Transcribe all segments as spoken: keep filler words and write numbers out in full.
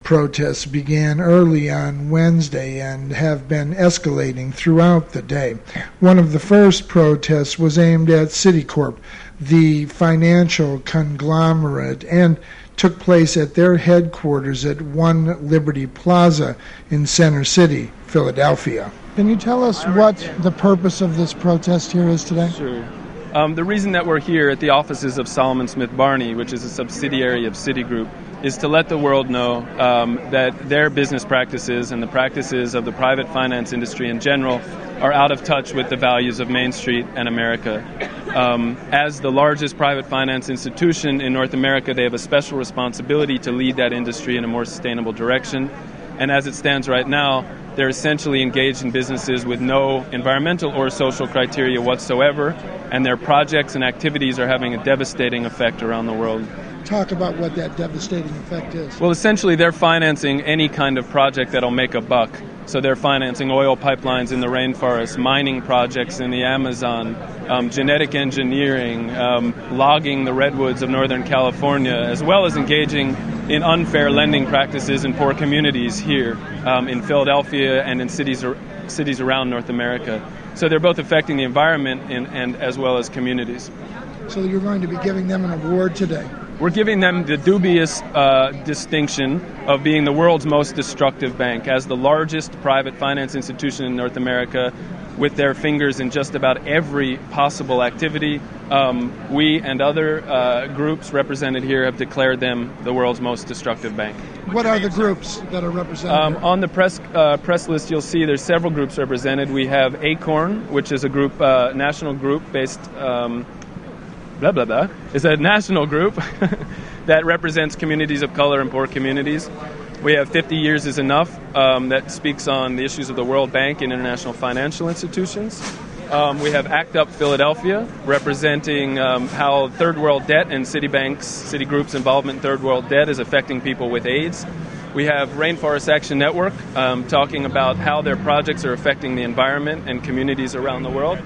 protests began early on Wednesday and have been escalating throughout the day. One of the first protests was aimed at Citicorp, the financial conglomerate, and took place at their headquarters at One Liberty Plaza in Center City, Philadelphia. Can you tell us what the purpose of this protest here is today? Sure. Um, the reason that we're here at the offices of Salomon Smith Barney, which is a subsidiary of Citigroup, is to let the world know um, that their business practices and the practices of the private finance industry in general are out of touch with the values of Main Street and America. Um, as the largest private finance institution in North America, they have a special responsibility to lead that industry in a more sustainable direction. And as it stands right now, they're essentially engaged in businesses with no environmental or social criteria whatsoever, and their projects and activities are having a devastating effect around the world. Talk about what that devastating effect is. Well, essentially, they're financing any kind of project that'll make a buck. So they're financing oil pipelines in the rainforest, mining projects in the Amazon, um, genetic engineering, um, logging the redwoods of Northern California, as well as engaging in unfair lending practices in poor communities here um, in Philadelphia and in cities cities around North America. So they're both affecting the environment and, and as well as communities. So you're going to be giving them an award today? We're giving them the dubious uh, distinction of being the world's most destructive bank. As the largest private finance institution in North America, with their fingers in just about every possible activity, um, we and other uh, groups represented here have declared them the world's most destructive bank. What are the groups that are represented? Um, on the press uh, press list, you'll see there's several groups represented. We have ACORN, which is a group, uh, national group based... Um, blah, blah, blah, is a national group that represents communities of color and poor communities. We have fifty years is Enough, um, that speaks on the issues of the World Bank and international financial institutions. Um, we have ACT UP Philadelphia, representing um, how third world debt and Citibank's, Citigroup's involvement in third world debt is affecting people with AIDS. We have Rainforest Action Network, um, talking about how their projects are affecting the environment and communities around the world.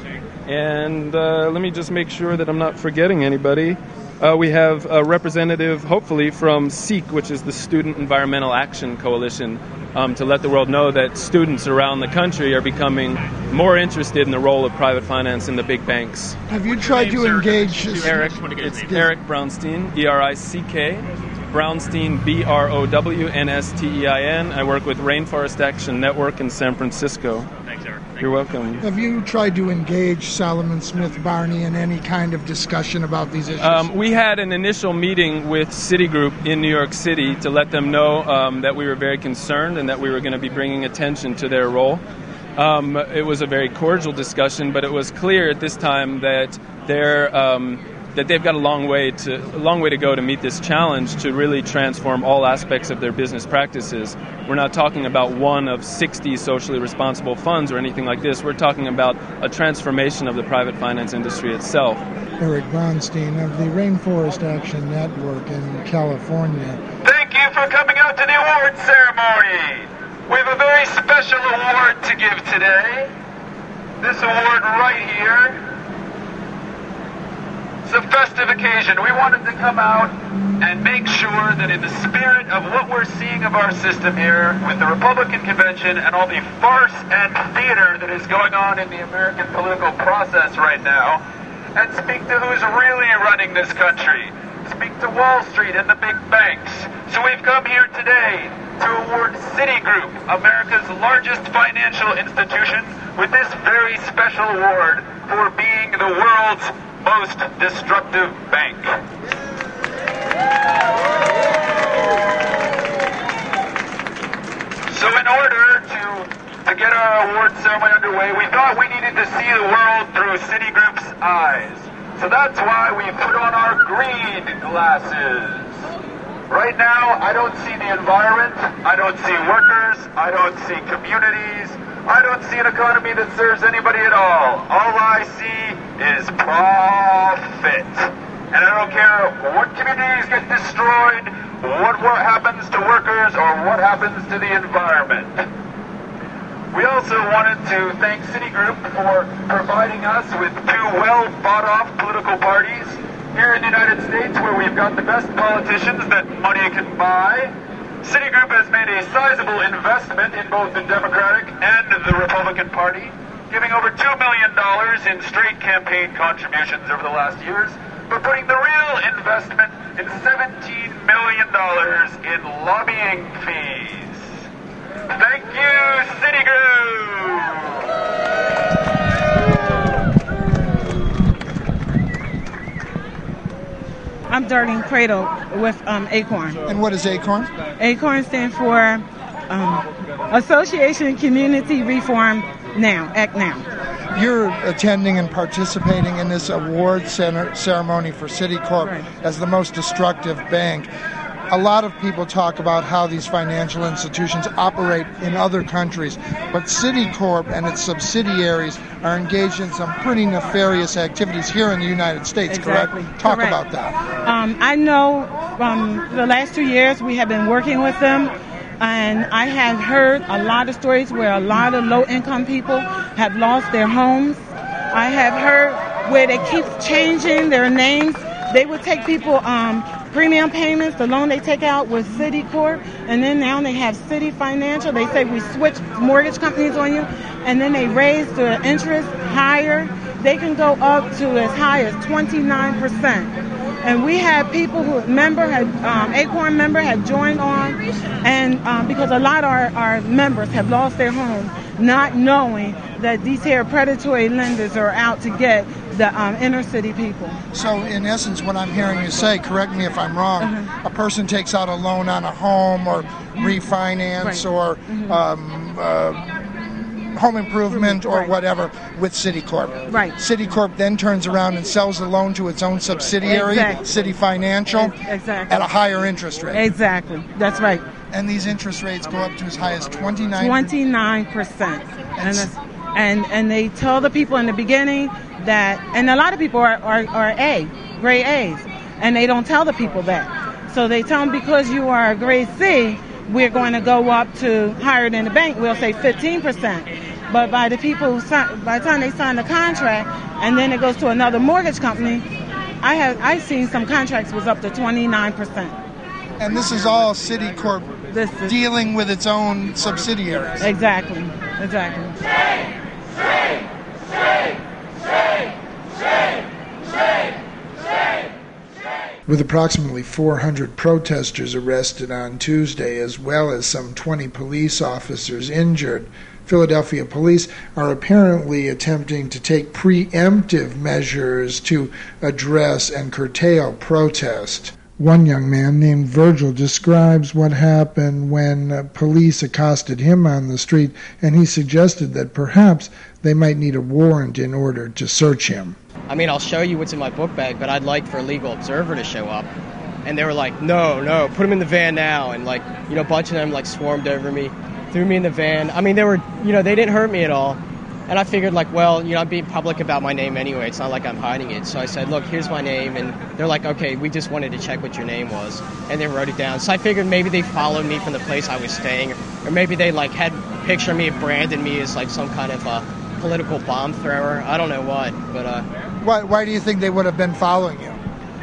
And uh, let me just make sure that I'm not forgetting anybody. Uh, we have a representative, hopefully, from SEEK, which is the Student Environmental Action Coalition, um, to let the world know that students around the country are becoming more interested in the role of private finance in the big banks. Have you tried to engage... Eric, it's Eric Brownstein, E R I C K. Brownstein, B R O W N S T E I N. I work with Rainforest Action Network in San Francisco. Thanks, Eric. Thank You're welcome. Have you tried to engage Salomon Smith Barney in any kind of discussion about these issues? Um, we had an initial meeting with Citigroup in New York City to let them know um, that we were very concerned and that we were going to be bringing attention to their role. Um, it was a very cordial discussion, but it was clear at this time that they're... Um, that they've got a long way to a long way to go to meet this challenge to really transform all aspects of their business practices. We're not talking about one of sixty socially responsible funds or anything like this. We're talking about a transformation of the private finance industry itself. Eric Brownstein of the Rainforest Action Network in California. Thank you for coming out to the award ceremony. We have a very special award to give today. This award right here. It's a festive occasion. We wanted to come out and make sure that in the spirit of what we're seeing of our system here with the Republican convention and all the farce and theater that is going on in the American political process right now, and speak to who's really running this country. Speak to Wall Street and the big banks. So we've come here today to award Citigroup, America's largest financial institution, with this very special award for being the world's most destructive bank. So in order to, to get our award ceremony underway, we thought we needed to see the world through Citigroup's eyes. So that's why we put on our green glasses. Right now, I don't see the environment, I don't see workers, I don't see communities, I don't see an economy that serves anybody at all. All I see is profit. And I don't care what communities get destroyed, what, what happens to workers, or what happens to the environment. We also wanted to thank Citigroup for providing us with two well-thought-off political parties here in the United States, where we've got the best politicians that money can buy. Citigroup has made a sizable investment in both the Democratic and the Republican Party, giving over two million dollars in straight campaign contributions over the last years, but putting the real investment in seventeen million dollars in lobbying fees. Thank you, Citigroup! I'm Darlene Cradle with um, ACORN. And what is ACORN? ACORN stands for um, Association Community Reform Now, Act Now. You're attending and participating in this award center ceremony for Citicorp Right. as the most destructive bank. A lot of people talk about how these financial institutions operate in other countries, but Citicorp and its subsidiaries are engaged in some pretty nefarious activities here in the United States, Exactly. correct? Talk Correct. about that. Um, I know um, the last two years we have been working with them, and I have heard a lot of stories where a lot of low-income people have lost their homes. I have heard where they keep changing their names. They would take people um, premium payments, the loan they take out with Citicorp, and then now they have Citi Financial. They say we switch mortgage companies on you, and then they raise the interest higher. They can go up to as high as twenty-nine percent. And we had people who member had um, ACORN member had joined on, and um, because a lot of our, our members have lost their home, not knowing that these here predatory lenders are out to get the um, inner city people. So, in essence, what I'm hearing you say, correct me if I'm wrong, Uh-huh. a person takes out a loan on a home or refinance Right. or Mm-hmm. um, uh, home improvement or Right. whatever with Citicorp. Right. Citicorp then turns around and sells the loan to its own subsidiary, Exactly. Citi Financial, Exactly. at a higher interest rate. Exactly. That's right. And these interest rates go up to as high as twenty-nine. twenty-nine percent. And, that's- and and they tell the people in the beginning that, and a lot of people are, are, are A, grade A's, and they don't tell the people that. So they tell them because you are a grade C, we're going to go up to higher than the bank, we'll say fifteen percent. But by the people who sign, by the time they sign the contract, and then it goes to another mortgage company, I have I've seen some contracts was up to twenty-nine percent. And this is all Citicorp This is dealing with its own subsidiaries. exactly, exactly. With approximately four hundred protesters arrested on Tuesday, as well as some twenty police officers injured, Philadelphia police are apparently attempting to take preemptive measures to address and curtail protest. One young man named Virgil describes what happened when uh, police accosted him on the street, and he suggested that perhaps they might need a warrant in order to search him. I mean, I'll show you what's in my book bag, but I'd like for a legal observer to show up. And they were like, no, no, put him in the van now. And, like, you know, a bunch of them, like, swarmed over me, threw me in the van. I mean, they were, you know, they didn't hurt me at all. And I figured, like, well, you know, I'm being public about my name anyway. It's not like I'm hiding it. So I said, look, here's my name. And they're like, okay, we just wanted to check what your name was. And they wrote it down. So I figured maybe they followed me from the place I was staying. Or maybe they, like, had picture me, branded me as, like, some kind of uh, political bomb thrower. I don't know what, but... uh Why, why do you think they would have been following you?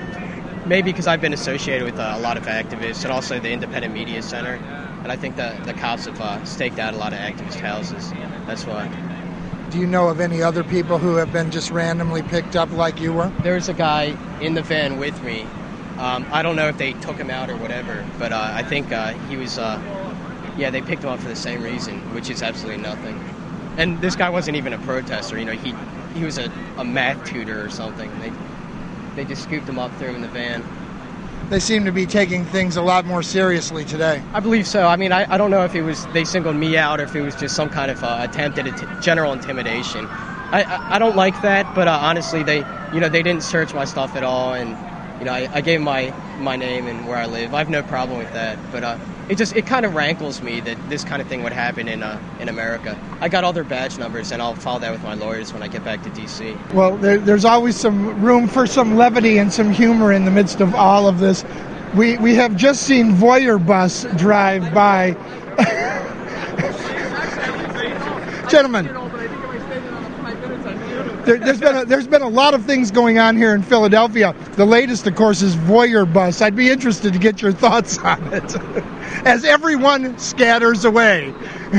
Maybe because I've been associated with uh, a lot of activists and also the Independent Media Center. And I think that the cops have uh, staked out a lot of activist houses. That's why. Do you know of any other people who have been just randomly picked up like you were? There's a guy in the van with me. Um, I don't know if they took him out or whatever, but uh, I think uh, he was, uh, yeah, they picked him up for the same reason, which is absolutely nothing. And this guy wasn't even a protester, you know, he he was a, a math tutor or something. They they just scooped him up, threw him in the van. They seem to be taking things a lot more seriously today. I believe so. I mean, I, I don't know if it was they singled me out or if it was just some kind of uh, attempt at int- general intimidation. I, I I don't like that, but uh, honestly, they you know they didn't search my stuff at all, and you know I, I gave my my name and where I live. I have no problem with that, but uh, it just it kind of rankles me that this kind of thing would happen in uh, in America. I got all their badge numbers, and I'll file that with my lawyers when I get back to D C. Well, there, there's always some room for some levity and some humor in the midst of all of this. We we have just seen Voyeur Bus drive by. Gentlemen, there, there's been a, there's been a lot of things going on here in Philadelphia. The latest, of course, is Voyeur Bus. I'd be interested to get your thoughts on it as everyone scatters away.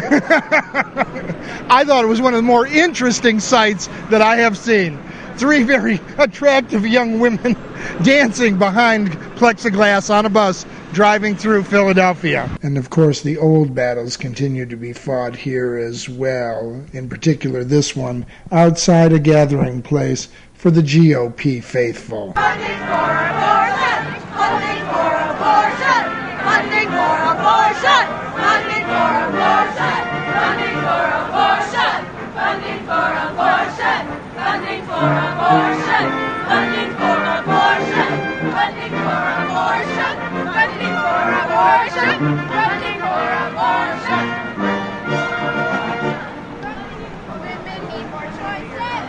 I thought it was one of the more interesting sights that I have seen. Three very attractive young women dancing behind plexiglass on a bus driving through Philadelphia. And of course, the old battles continue to be fought here as well. In particular, this one outside a gathering place for the G O P faithful. Funding for abortion! Funding for abortion! Funding for abortion! Funding for abortion! Funding for abortion! Funding for abortion! Funding for abortion! Funding for abortion! Funding for abortion! Funding for abortion! Funding for abortion! Women need more choices!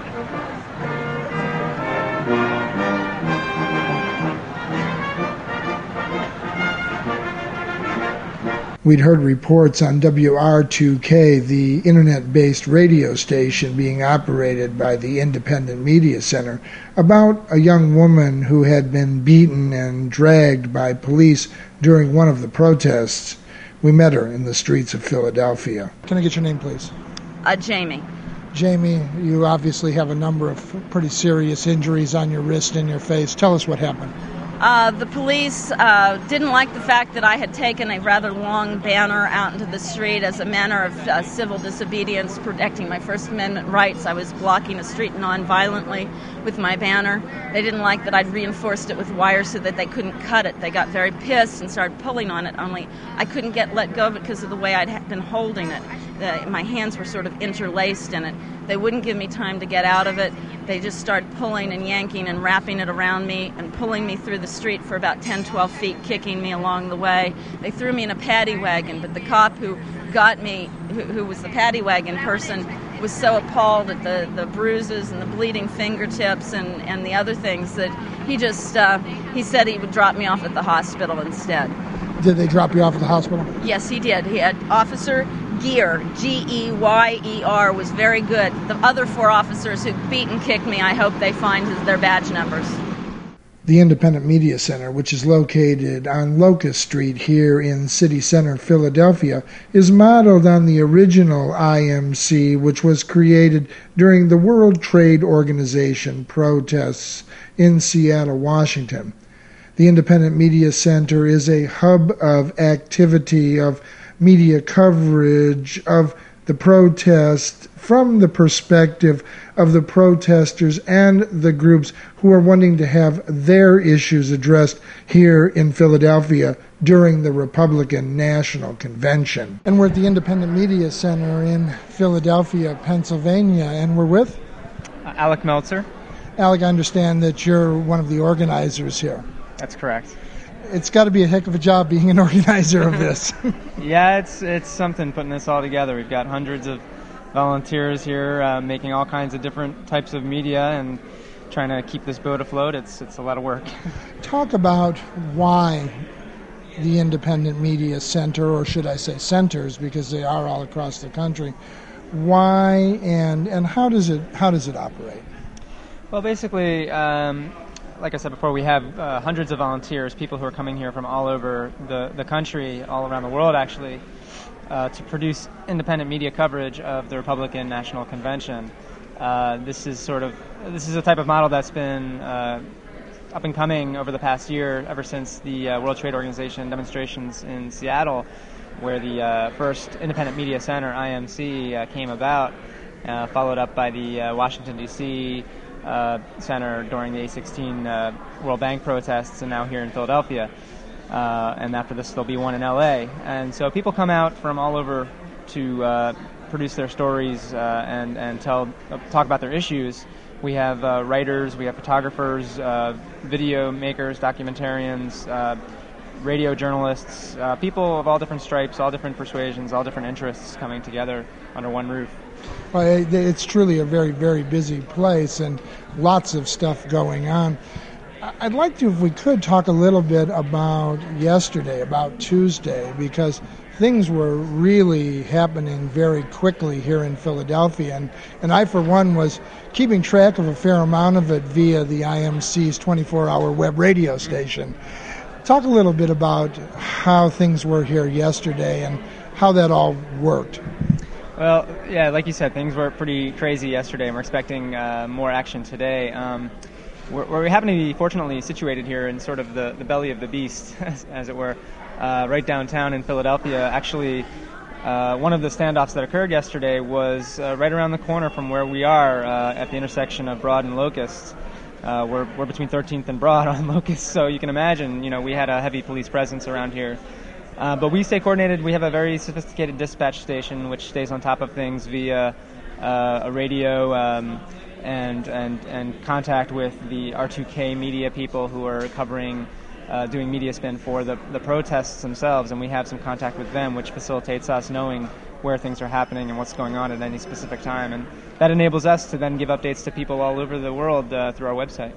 We'd heard reports on W R two K, the internet-based radio station being operated by the Independent Media Center, about a young woman who had been beaten and dragged by police during one of the protests. We met her in the streets of Philadelphia. Can I get your name, please? Uh, Jamie. Jamie, you obviously have a number of pretty serious injuries on your wrist and your face. Tell us what happened. Uh, the police uh, didn't like the fact that I had taken a rather long banner out into the street as a manner of uh, civil disobedience, protecting my First Amendment rights. I was blocking a street non-violently with my banner. They didn't like that I'd reinforced it with wire so that they couldn't cut it. They got very pissed and started pulling on it, only I couldn't get let go of it because of the way I'd ha- been holding it. The, my hands were sort of interlaced in it. They wouldn't give me time to get out of it. They just started pulling and yanking and wrapping it around me and pulling me through the street for about ten, twelve feet, kicking me along the way. They threw me in a paddy wagon, but the cop who got me, who, who was the paddy wagon person, was so appalled at the, the bruises and the bleeding fingertips and, and the other things that he just, uh, he said he would drop me off at the hospital instead. Did they drop you off at the hospital? Yes, he did. He had Officer Geyer, G E Y E R, was very good. The other four officers who beat and kicked me, I hope they find their badge numbers. The Independent Media Center, which is located on Locust Street here in City Center, Philadelphia, is modeled on the original I M C, which was created during the World Trade Organization protests in Seattle, Washington. The Independent Media Center is a hub of activity, of media coverage of the protest from the perspective of the protesters and the groups who are wanting to have their issues addressed here in Philadelphia during the Republican National Convention. And we're at the Independent Media Center in Philadelphia, Pennsylvania, and we're with? Uh, Alec Meltzer. Alec, I understand that you're one of the organizers here. That's correct. It's got to be a heck of a job being an organizer of this. Yeah, it's it's something putting this all together. We've got hundreds of volunteers here uh, making all kinds of different types of media and trying to keep this boat afloat. It's it's a lot of work. Talk about why the Independent Media Center, or should I say centers, because they are all across the country. Why and and how does it how does it operate? Well, basically, um, like I said before, we have uh, hundreds of volunteers, people who are coming here from all over the, the country, all around the world actually, uh, to produce independent media coverage of the Republican National Convention. Uh, this is sort of this is a type of model that's been uh, up and coming over the past year, ever since the uh, World Trade Organization demonstrations in Seattle, where the uh, first Independent Media Center, I M C, uh, came about, uh, followed up by the uh, Washington, D C Uh, center during the A sixteen uh, World Bank protests, and now here in Philadelphia. Uh, and after this, there'll be one in L A. And so people come out from all over to uh, produce their stories uh, and and tell uh, talk about their issues. We have uh, writers, we have photographers, uh, video makers, documentarians, uh, radio journalists, uh, people of all different stripes, all different persuasions, all different interests coming together under one roof. Well, it's truly a very, very busy place and lots of stuff going on. I'd like to, if we could, talk a little bit about yesterday, about Tuesday, because things were really happening very quickly here in Philadelphia, and, and I, for one, was keeping track of a fair amount of it via the I M C's twenty-four hour web radio station. Talk a little bit about how things were here yesterday and how that all worked. Well, yeah, like you said, things were pretty crazy yesterday, and we're expecting uh, more action today. Um, we're, we happen to be fortunately situated here in sort of the, the belly of the beast, as, as it were, uh, right downtown in Philadelphia. Actually, uh, one of the standoffs that occurred yesterday was uh, right around the corner from where we are uh, at the intersection of Broad and Locust. Uh, we're, we're between thirteenth and Broad on Locust, so you can imagine, you know, we had a heavy police presence around here. Uh, but we stay coordinated. We have a very sophisticated dispatch station which stays on top of things via uh, a radio um, and and and contact with the R two K media people who are covering, uh, doing media spin for the, the protests themselves, and we have some contact with them, which facilitates us knowing where things are happening and what's going on at any specific time. And that enables us to then give updates to people all over the world uh, through our website.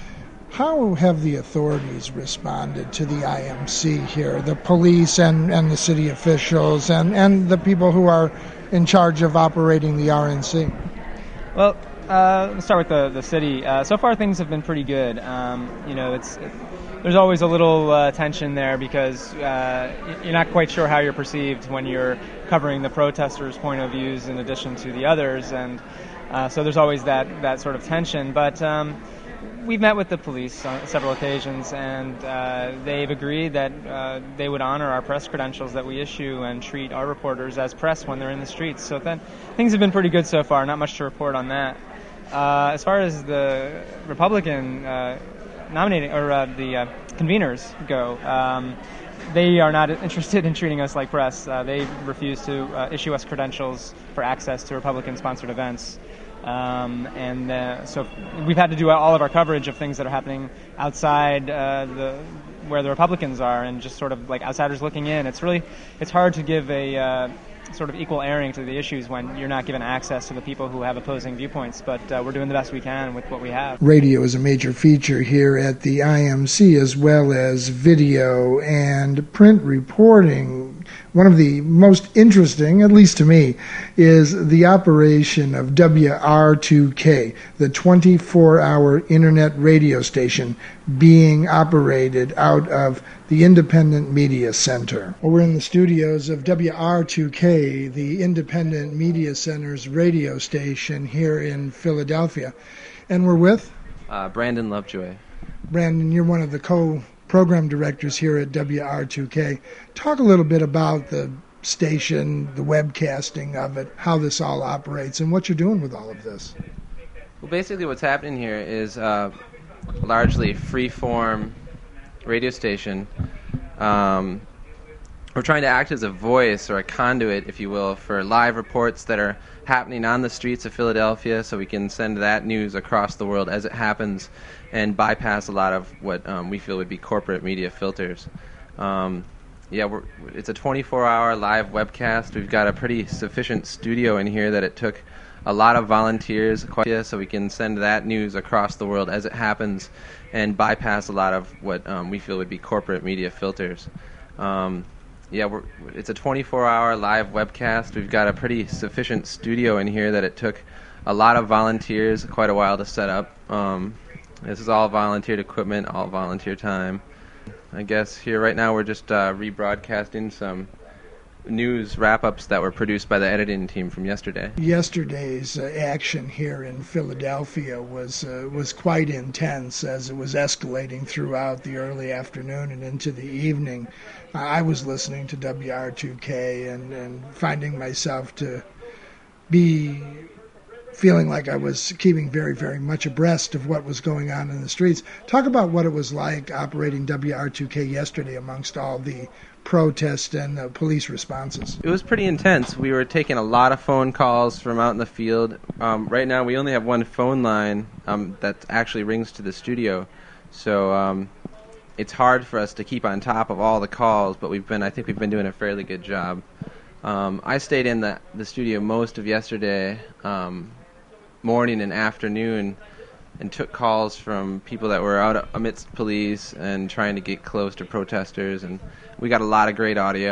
How have the authorities responded to the I M C here, the police and, and the city officials and, and the people who are in charge of operating the R N C? Well, uh, let's start with the, the city. Uh, so far, things have been pretty good. Um, you know, it's it, there's always a little uh, tension there because uh, you're not quite sure how you're perceived when you're covering the protesters' point of views in addition to the others, and uh, so there's always that, that sort of tension. But um, we've met with the police on several occasions, and uh, they've agreed that uh, they would honor our press credentials that we issue and treat our reporters as press when they're in the streets. So then, things have been pretty good so far. Not much to report on that. Uh, as far as the Republican uh, nominating or uh, the uh, conveners go, um, they are not interested in treating us like press. Uh, they refuse to uh, issue us credentials for access to Republican-sponsored events. Um, and uh, so we've had to do all of our coverage of things that are happening outside uh, the where the Republicans are, and just sort of like outsiders looking in. It's really it's hard to give a uh, sort of equal airing to the issues when you're not given access to the people who have opposing viewpoints. But uh, we're doing the best we can with what we have. Radio is a major feature here at the I M C, as well as video and print reporting. One of the most interesting, at least to me, is the operation of W R two K, the twenty-four hour internet radio station being operated out of the Independent Media Center. Well, we're in the studios of W R two K, the Independent Media Center's radio station here in Philadelphia. And we're with? Uh, Brandon Lovejoy. Brandon, you're one of the co-program directors here at W R two K. Talk a little bit about the station, the webcasting of it, how this all operates, and what you're doing with all of this. Well, basically what's happening here is uh, largely free-form radio station. Um, we're trying to act as a voice or a conduit, if you will, for live reports that are happening on the streets of Philadelphia, so we can send that news across the world as it happens and bypass a lot of what um, we feel would be corporate media filters. Um, yeah, we're, it's a twenty-four hour live webcast. We've got a pretty sufficient studio in here that it took a lot of volunteers, so we can send that news across the world as it happens and bypass a lot of what um, we feel would be corporate media filters. Um, yeah, we're, it's a twenty-four hour live webcast. We've got a pretty sufficient studio in here that it took a lot of volunteers quite a while to set up. Um, this is all volunteered equipment, all volunteer time. I guess here right now we're just uh, rebroadcasting some news wrap-ups that were produced by the editing team from yesterday. Yesterday's uh, action here in Philadelphia was uh, was quite intense as it was escalating throughout the early afternoon and into the evening. Uh, I was listening to W R two K and, and finding myself to be feeling like I was keeping very, very much abreast of what was going on in the streets. Talk about what it was like operating W R two K yesterday amongst all the protest and uh, police responses. It was pretty intense. We were taking a lot of phone calls from out in the field. Um, right now we only have one phone line um, that actually rings to the studio, so um, it's hard for us to keep on top of all the calls, but we've been, I think we've been doing a fairly good job. Um, I stayed in the, the studio most of yesterday um, morning and afternoon and took calls from people that were out amidst police and trying to get close to protesters, and we got a lot of great audio.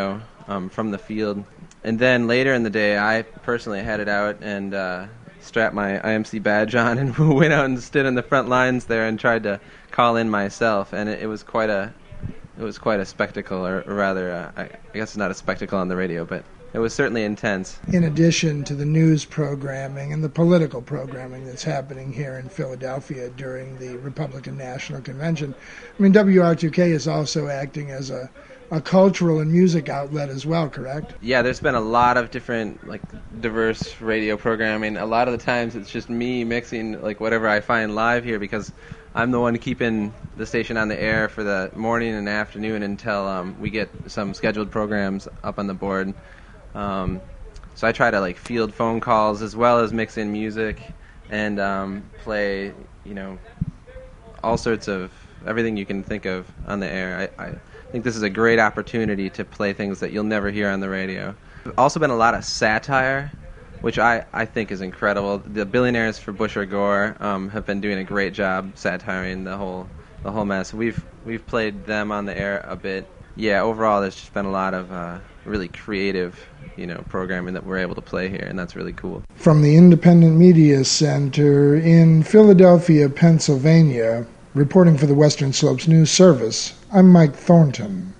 um, from the field. And then later in the day, I personally headed out and uh, strapped my I M C badge on and went out and stood in the front lines there and tried to call in myself. And it, it was quite a it was quite a spectacle, or, or rather, uh, I, I guess it's not a spectacle on the radio, but it was certainly intense. In addition to the news programming and the political programming that's happening here in Philadelphia during the Republican National Convention, I mean, W R two K is also acting as a, a cultural and music outlet as well, correct? Yeah, there's been a lot of different, like, diverse radio programming. A lot of the times it's just me mixing, like, whatever I find live here, because I'm the one keeping the station on the air for the morning and afternoon until um, we get some scheduled programs up on the board. Um, so I try to like field phone calls as well as mix in music and um, play, you know, all sorts of everything you can think of on the air. I, I think this is a great opportunity to play things that you'll never hear on the radio. There's also been a lot of satire, which I, I think is incredible. The Billionaires for Bush or Gore um, have been doing a great job satiring the whole the whole mess. We've we've played them on the air a bit. Yeah, overall, there's just been a lot of uh, really creative, you know, programming that we're able to play here, and that's really cool. From the Independent Media Center in Philadelphia, Pennsylvania, reporting for the Western Slopes News Service, I'm Mike Thornton.